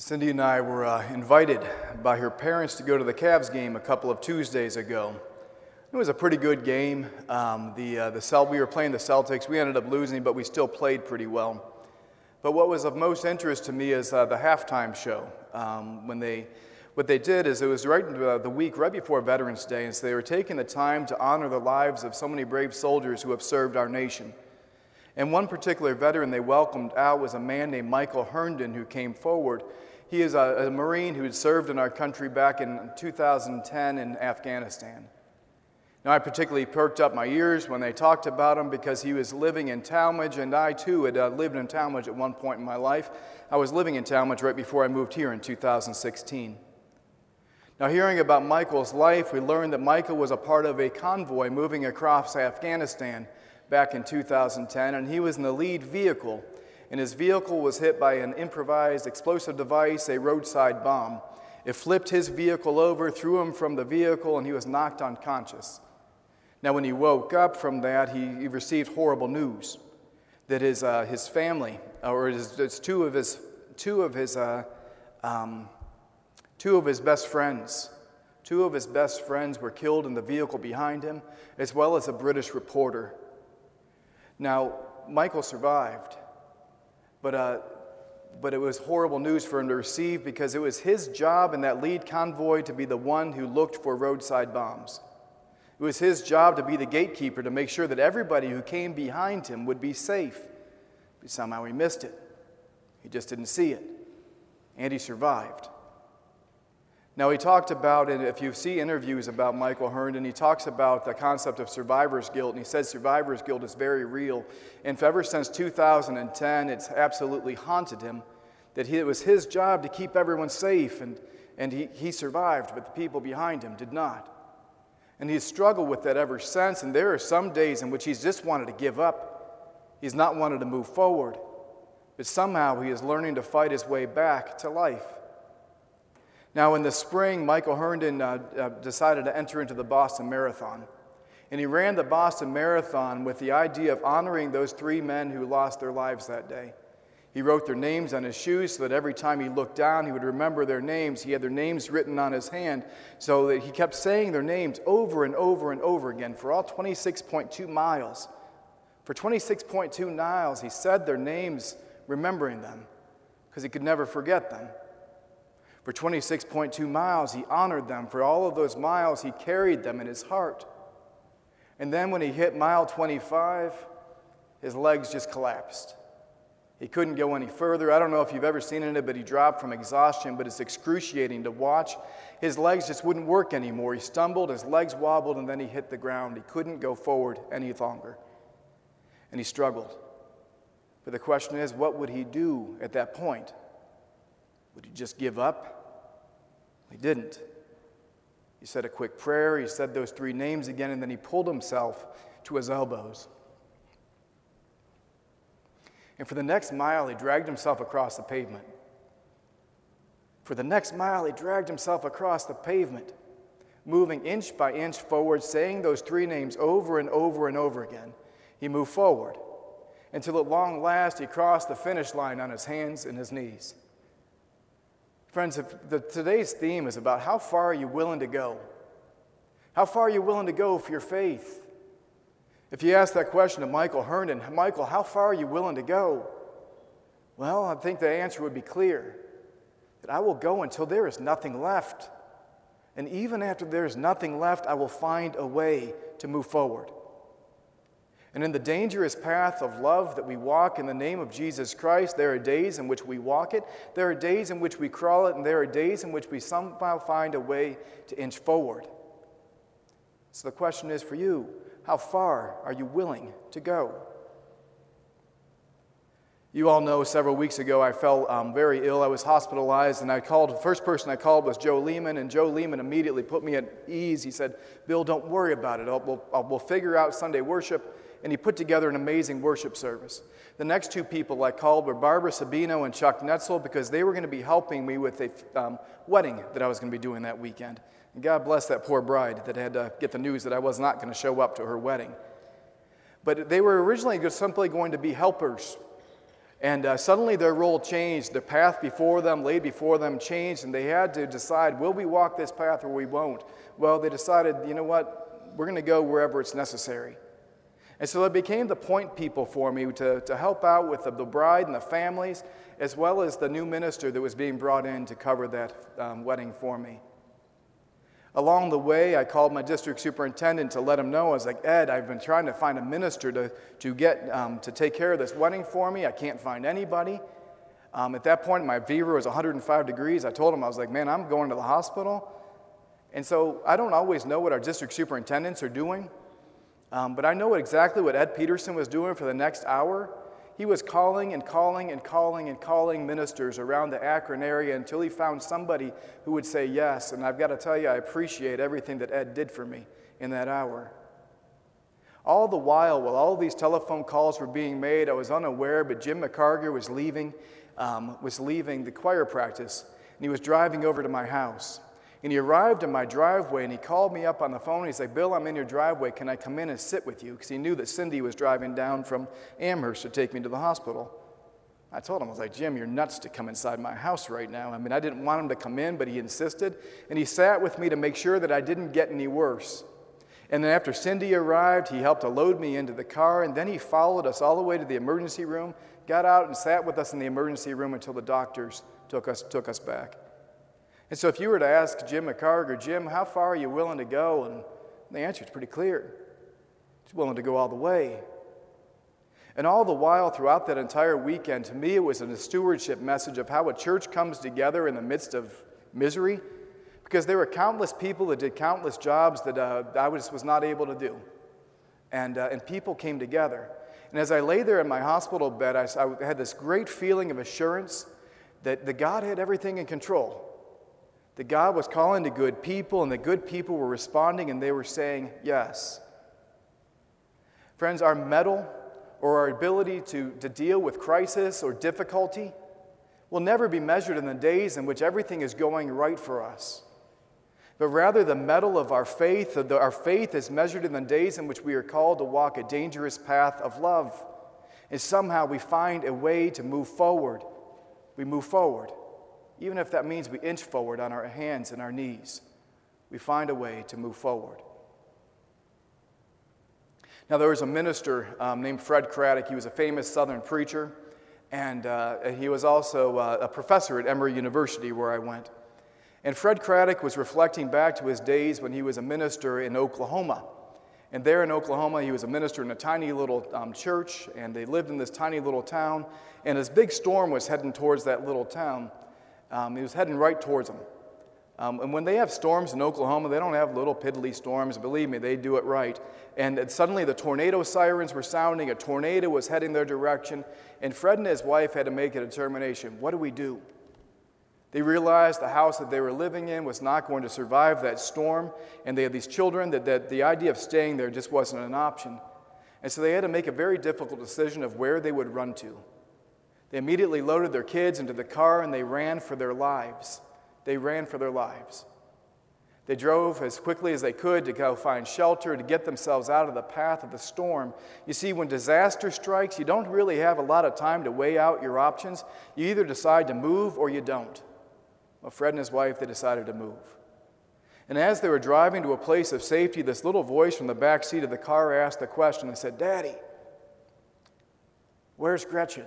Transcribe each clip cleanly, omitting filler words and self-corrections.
Cindy and I were invited by her parents to go to the Cavs game a couple of Tuesdays ago. It was a pretty good game. We were playing the Celtics. We ended up losing, but we still played pretty well. But what was of most interest to me is the halftime show. What they did is it was the week right before Veterans Day, and so they were taking the time to honor the lives of so many brave soldiers who have served our nation. And one particular veteran they welcomed out was a man named Michael Herndon, who came forward. He is a Marine who had served in our country back in 2010 in Afghanistan. Now, I particularly perked up my ears when they talked about him because he was living in Talmadge, and I too had lived in Talmadge at one point in my life. I was living in Talmadge right before I moved here in 2016. Now, hearing about Michael's life, we learned that Michael was a part of a convoy moving across Afghanistan back in 2010, and he was in the lead vehicle, and his vehicle was hit by an improvised explosive device, a roadside bomb. It flipped his vehicle over, threw him from the vehicle, and he was knocked unconscious. Now, when he woke up from that, he received horrible news that his family, or two of his best friends were killed in the vehicle behind him, as well as a British reporter. Now, Michael survived, but it was horrible news for him to receive because it was his job in that lead convoy to be the one who looked for roadside bombs. It was his job to be the gatekeeper to make sure that everybody who came behind him would be safe. But somehow he missed it. He just didn't see it. And he survived. Now, he talked about, and if you see interviews about Michael Herndon, he talks about the concept of survivor's guilt, and he says survivor's guilt is very real. And ever since 2010, it's absolutely haunted him that it was his job to keep everyone safe, and he survived, but the people behind him did not. And he's struggled with that ever since, and there are some days in which he's just wanted to give up. He's not wanted to move forward, but somehow he is learning to fight his way back to life. Now, in the spring, Michael Herndon decided to enter into the Boston Marathon. And he ran the Boston Marathon with the idea of honoring those three men who lost their lives that day. He wrote their names on his shoes so that every time he looked down, he would remember their names. He had their names written on his hand so that he kept saying their names over and over and over again for all 26.2 miles. For 26.2 miles, he said their names, remembering them, because he could never forget them. For 26.2 miles, he honored them. For all of those miles, he carried them in his heart. And then when he hit mile 25, his legs just collapsed. He couldn't go any further. I don't know if you've ever seen it, but he dropped from exhaustion, but it's excruciating to watch. His legs just wouldn't work anymore. He stumbled, his legs wobbled, and then he hit the ground. He couldn't go forward any longer. And he struggled. But the question is, what would he do at that point? Would he just give up? He didn't. He said a quick prayer, he said those three names again, and then he pulled himself to his elbows. And for the next mile, he dragged himself across the pavement. For the next mile, he dragged himself across the pavement, moving inch by inch forward, saying those three names over and over and over again. He moved forward until at long last he crossed the finish line on his hands and his knees. Friends, today's theme is about how far are you willing to go? How far are you willing to go for your faith? If you ask that question to Michael Herndon, Michael, how far are you willing to go? Well, I think the answer would be clear, that I will go until there is nothing left. And even after there is nothing left, I will find a way to move forward. And in the dangerous path of love that we walk in the name of Jesus Christ, there are days in which we walk it, there are days in which we crawl it, and there are days in which we somehow find a way to inch forward. So the question is for you, how far are you willing to go? You all know several weeks ago I fell very ill. I was hospitalized, and the first person I called was Joe Lehman, and Joe Lehman immediately put me at ease. He said, Bill, don't worry about it. We'll figure out Sunday worship. And he put together an amazing worship service. The next two people I called were Barbara Sabino and Chuck Netzel because they were going to be helping me with a wedding that I was going to be doing that weekend. And God bless that poor bride that had to get the news that I was not going to show up to her wedding. But they were originally simply going to be helpers. And suddenly their role changed. The path before them, laid before them, changed, and they had to decide, will we walk this path or we won't? Well, they decided, you know what, we're going to go wherever it's necessary. And so they became the point people for me to help out with the bride and the families, as well as the new minister that was being brought in to cover that wedding for me. Along the way, I called my district superintendent to let him know. I was like, Ed, I've been trying to find a minister to take care of this wedding for me. I can't find anybody. At that point, my fever was 105 degrees. I told him, I was like, man, I'm going to the hospital. And so I don't always know what our district superintendents are doing. But I know exactly what Ed Peterson was doing for the next hour. He was calling and calling and calling and calling ministers around the Akron area until he found somebody who would say yes. And I've got to tell you, I appreciate everything that Ed did for me in that hour. All the while all these telephone calls were being made, I was unaware, but Jim McCarger was leaving the choir practice, and he was driving over to my house. And he arrived in my driveway, and he called me up on the phone. He's like, Bill, I'm in your driveway. Can I come in and sit with you? Because he knew that Cindy was driving down from Amherst to take me to the hospital. I told him, I was like, Jim, you're nuts to come inside my house right now. I mean, I didn't want him to come in, but he insisted. And he sat with me to make sure that I didn't get any worse. And then after Cindy arrived, he helped to load me into the car, and then he followed us all the way to the emergency room, got out and sat with us in the emergency room until the doctors took us back. And so if you were to ask Jim McCarger, Jim, how far are you willing to go? And the answer is pretty clear. He's willing to go all the way. And all the while, throughout that entire weekend, to me it was a stewardship message of how a church comes together in the midst of misery, because there were countless people that did countless jobs that I was not able to do. And people came together. And as I lay there in my hospital bed, I had this great feeling of assurance that God had everything in control. That God was calling to good people, and the good people were responding, and they were saying yes. Friends, our mettle or our ability to deal with crisis or difficulty will never be measured in the days in which everything is going right for us. But rather, the mettle of our faith is measured in the days in which we are called to walk a dangerous path of love. And somehow we find a way to move forward. We move forward. Even if that means we inch forward on our hands and our knees, we find a way to move forward. Now, there was a minister named Fred Craddock. He was a famous Southern preacher, and he was also a professor at Emory University, where I went. And Fred Craddock was reflecting back to his days when he was a minister in Oklahoma. And there in Oklahoma, he was a minister in a tiny little church, and they lived in this tiny little town. And this big storm was heading towards that little town. He was heading right towards them. And when they have storms in Oklahoma, they don't have little piddly storms. Believe me, they do it right. And suddenly the tornado sirens were sounding. A tornado was heading their direction. And Fred and his wife had to make a determination. What do we do? They realized the house that they were living in was not going to survive that storm. And they had these children that the idea of staying there just wasn't an option. And so they had to make a very difficult decision of where they would run to. They immediately loaded their kids into the car, and they ran for their lives. They ran for their lives. They drove as quickly as they could to go find shelter, to get themselves out of the path of the storm. You see, when disaster strikes, you don't really have a lot of time to weigh out your options. You either decide to move or you don't. Well, Fred and his wife, they decided to move. And as they were driving to a place of safety, this little voice from the back seat of the car asked a question and said, Daddy, where's Gretchen?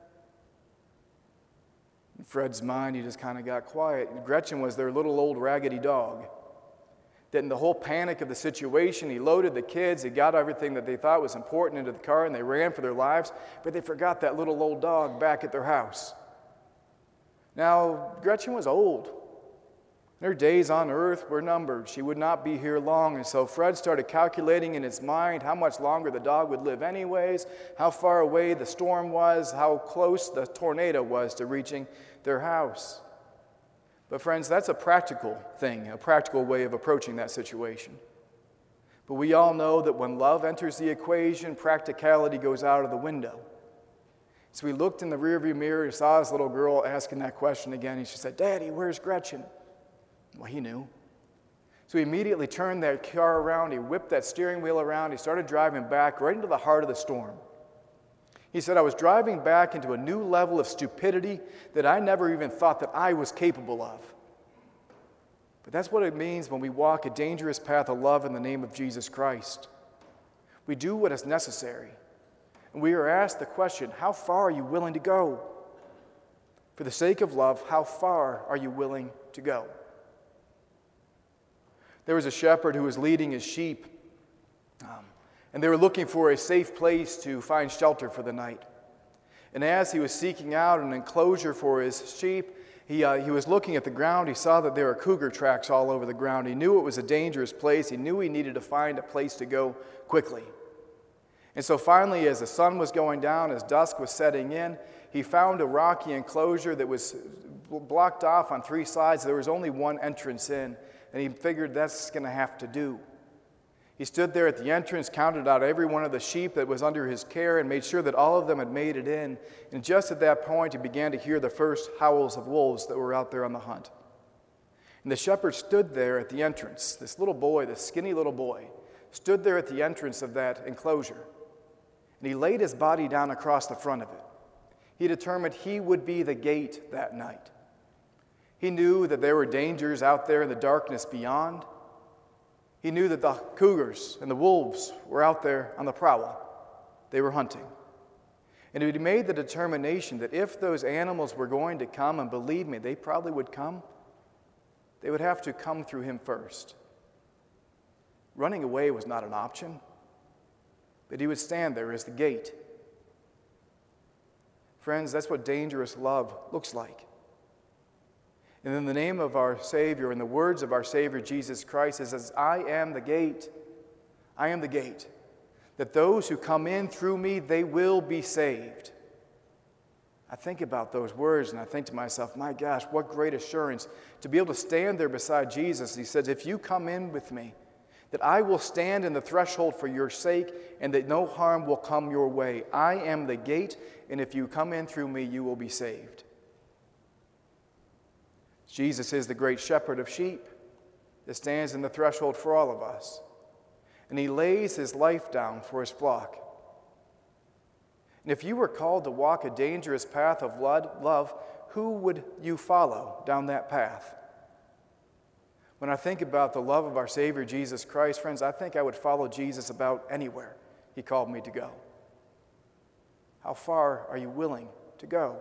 In Fred's mind, he just kind of got quiet. Gretchen was their little old raggedy dog. That in the whole panic of the situation, he loaded the kids, he got everything that they thought was important into the car, and they ran for their lives, but they forgot that little old dog back at their house. Now, Gretchen was old. Her days on earth were numbered. She would not be here long. And so Fred started calculating in his mind how much longer the dog would live anyways, how far away the storm was, how close the tornado was to reaching their house. But friends, that's a practical thing, a practical way of approaching that situation. But we all know that when love enters the equation, practicality goes out of the window. So we looked in the rearview mirror and saw this little girl asking that question again, and she said, Daddy, where's Gretchen? Well, he knew. So he immediately turned that car around, he whipped that steering wheel around, he started driving back right into the heart of the storm. He said, I was driving back into a new level of stupidity that I never even thought that I was capable of. But that's what it means when we walk a dangerous path of love in the name of Jesus Christ. We do what is necessary. And we are asked the question, how far are you willing to go? For the sake of love, how far are you willing to go? There was a shepherd who was leading his sheep, and they were looking for a safe place to find shelter for the night. And as he was seeking out an enclosure for his sheep, he was looking at the ground. He saw that there were cougar tracks all over the ground. He knew it was a dangerous place. He knew he needed to find a place to go quickly. And so finally, as the sun was going down, as dusk was setting in, he found a rocky enclosure that was blocked off on three sides. There was only one entrance in, and he figured that's going to have to do. He stood there at the entrance, counted out every one of the sheep that was under his care, and made sure that all of them had made it in. And just at that point, he began to hear the first howls of wolves that were out there on the hunt. And the shepherd stood there at the entrance. This little boy, this skinny little boy, stood there at the entrance of that enclosure. And he laid his body down across the front of it. He determined he would be the gate that night. He knew that there were dangers out there in the darkness beyond. He knew that the cougars and the wolves were out there on the prowl. They were hunting. And he made the determination that if those animals were going to come, and believe me, they probably would come, they would have to come through him first. Running away was not an option, but he would stand there as the gate. Friends, that's what dangerous love looks like. And in the name of our Savior, in the words of our Savior Jesus Christ, it says, I am the gate. I am the gate. That those who come in through me, they will be saved. I think about those words and I think to myself, my gosh, what great assurance to be able to stand there beside Jesus. He says, if you come in with me, that I will stand in the threshold for your sake and that no harm will come your way. I am the gate, and if you come in through me, you will be saved. Jesus is the great shepherd of sheep that stands in the threshold for all of us. And he lays his life down for his flock. And if you were called to walk a dangerous path of love, who would you follow down that path? When I think about the love of our Savior Jesus Christ, friends, I think I would follow Jesus about anywhere he called me to go. How far are you willing to go?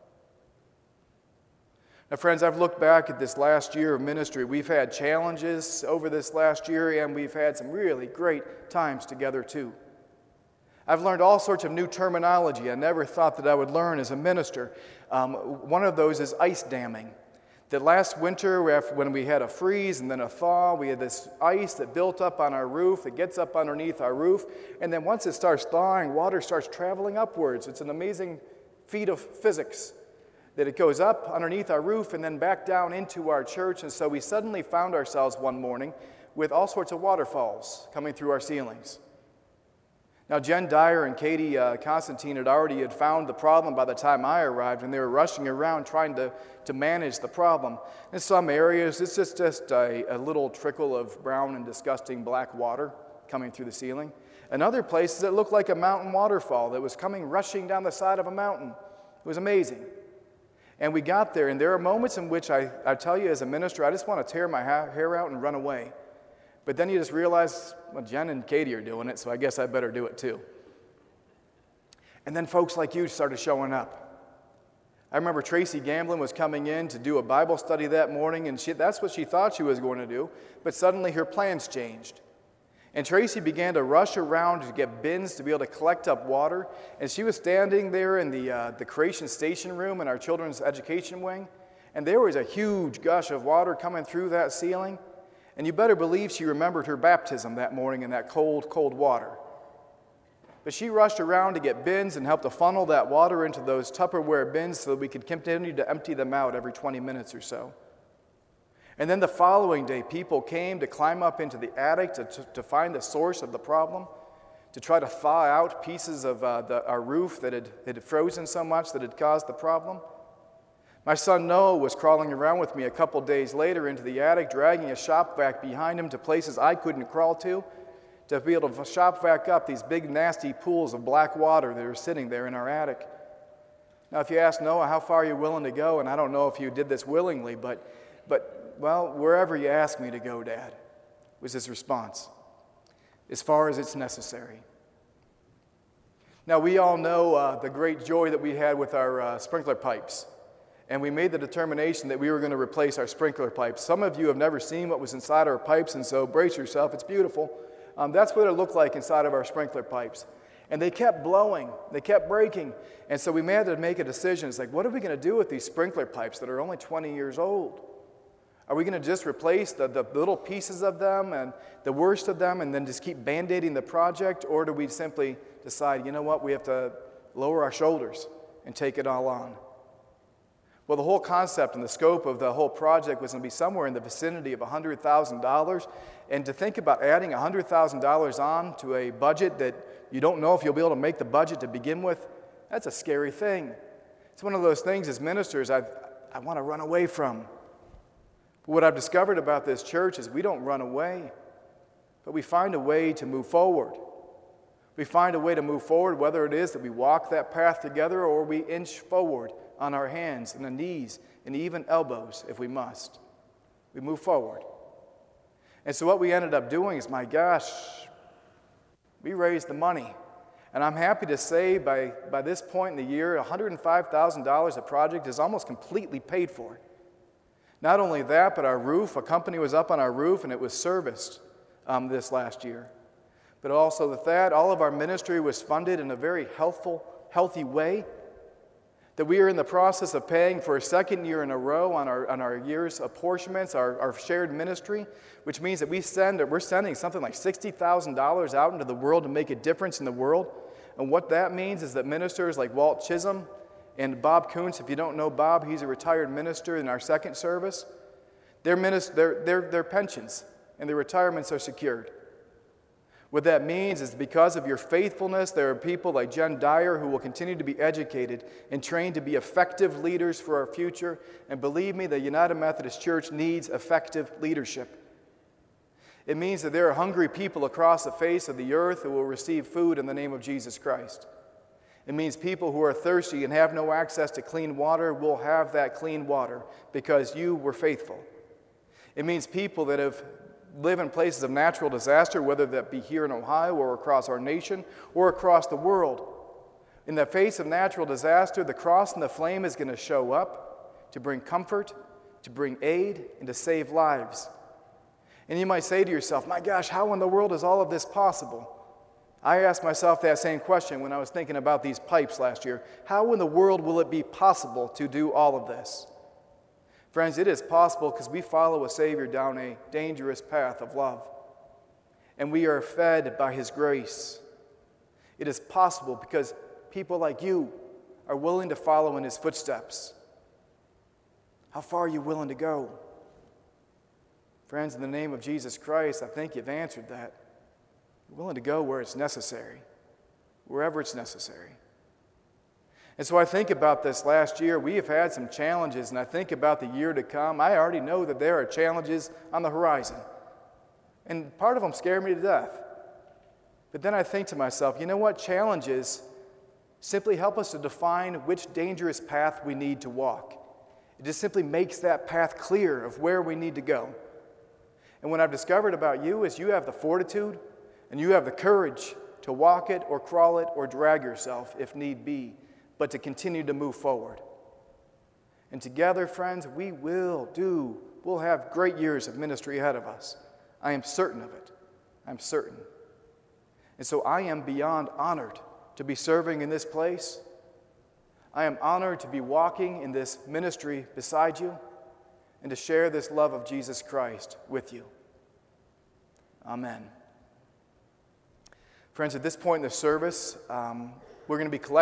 Now, friends, I've looked back at this last year of ministry. We've had challenges over this last year, and we've had some really great times together, too. I've learned all sorts of new terminology I never thought that I would learn as a minister. One of those is ice damming. That last winter, when we had a freeze and then a thaw, we had this ice that built up on our roof. It gets up underneath our roof, and then once it starts thawing, water starts traveling upwards. It's an amazing feat of physics. That it goes up underneath our roof and then back down into our church. And so we suddenly found ourselves one morning with all sorts of waterfalls coming through our ceilings. Now, Jen Dyer and Katie Constantine had found the problem by the time I arrived, and they were rushing around trying to manage the problem. In some areas, it's just a little trickle of brown and disgusting black water coming through the ceiling. In other places, it looked like a mountain waterfall that was coming rushing down the side of a mountain. It was amazing. And we got there, and there are moments in which I tell you as a minister, I just want to tear my hair out and run away. But then you just realize, well, Jen and Katie are doing it, so I guess I better do it too. And then folks like you started showing up. I remember Tracy Gamblin was coming in to do a Bible study that morning, and that's what she thought she was going to do, but suddenly her plans changed. And Tracy began to rush around to get bins to be able to collect up water. And she was standing there in the creation station room in our children's education wing. And there was a huge gush of water coming through that ceiling. And you better believe she remembered her baptism that morning in that cold, cold water. But she rushed around to get bins and helped to funnel that water into those Tupperware bins so that we could continue to empty them out every 20 minutes or so. And then the following day, people came to climb up into the attic to find the source of the problem, to try to thaw out pieces of our roof that had frozen so much that had caused the problem. My son Noah was crawling around with me a couple days later into the attic, dragging a shop vac behind him to places I couldn't crawl to to be able to shop back up these big, nasty pools of black water that are sitting there in our attic. Now, if you ask Noah, how far are you willing to go? And I don't know if you did this willingly, but well, wherever you ask me to go, Dad, was his response, as far as it's necessary. Now, we all know the great joy that we had with our sprinkler pipes. And we made the determination that we were going to replace our sprinkler pipes. Some of you have never seen what was inside our pipes, and so brace yourself. It's beautiful. That's what it looked like inside of our sprinkler pipes. And they kept blowing. They kept breaking. And so we had to make a decision. It's like, what are we going to do with these sprinkler pipes that are only 20 years old? Are we going to just replace the little pieces of them and the worst of them and then just keep Band-Aiding the project? Or do we simply decide, you know what, we have to lower our shoulders and take it all on? Well, the whole concept and the scope of the whole project was going to be somewhere in the vicinity of $100,000. And to think about adding $100,000 on to a budget that you don't know if you'll be able to make the budget to begin with, that's a scary thing. It's one of those things as ministers I want to run away from. But what I've discovered about this church is we don't run away, but we find a way to move forward. We find a way to move forward, whether it is that we walk that path together or we inch forward on our hands and the knees and even elbows if we must. We move forward. And so what we ended up doing is, my gosh, we raised the money. And I'm happy to say by this point in the year, $105,000 a project is almost completely paid for. Not only that, but our roof, a company was up on our roof and it was serviced this last year. But also with that, all of our ministry was funded in a very healthy way. That we are in the process of paying for a second year in a row on our year's apportionments, our shared ministry, which means that we're sending something like $60,000 out into the world to make a difference in the world. And what that means is that ministers like Walt Chisholm and Bob Kuntz, if you don't know Bob, he's a retired minister in our second service, their pensions and their retirements are secured. What that means is because of your faithfulness, there are people like Jen Dyer who will continue to be educated and trained to be effective leaders for our future. And believe me, the United Methodist Church needs effective leadership. It means that there are hungry people across the face of the earth who will receive food in the name of Jesus Christ. It means people who are thirsty and have no access to clean water will have that clean water because you were faithful. It means people that live in places of natural disaster, whether that be here in Ohio or across our nation or across the world. In the face of natural disaster, the cross and the flame is going to show up to bring comfort, to bring aid, and to save lives. And you might say to yourself, my gosh, how in the world is all of this possible? I asked myself that same question when I was thinking about these pipes last year. How in the world will it be possible to do all of this? Friends, it is possible because we follow a Savior down a dangerous path of love. And we are fed by His grace. It is possible because people like you are willing to follow in His footsteps. How far are you willing to go? Friends, in the name of Jesus Christ, I think you've answered that. You're willing to go where it's necessary, wherever it's necessary. And so I think about this last year. We have had some challenges, and I think about the year to come. I already know that there are challenges on the horizon. And part of them scare me to death. But then I think to myself, you know what? Challenges simply help us to define which dangerous path we need to walk. It just simply makes that path clear of where we need to go. And what I've discovered about you is you have the fortitude and you have the courage to walk it or crawl it or drag yourself if need be, but to continue to move forward. And together, friends, we'll have great years of ministry ahead of us. I am certain of it. I'm certain. And so I am beyond honored to be serving in this place. I am honored to be walking in this ministry beside you and to share this love of Jesus Christ with you. Amen. Friends, at this point in the service, we're going to be collecting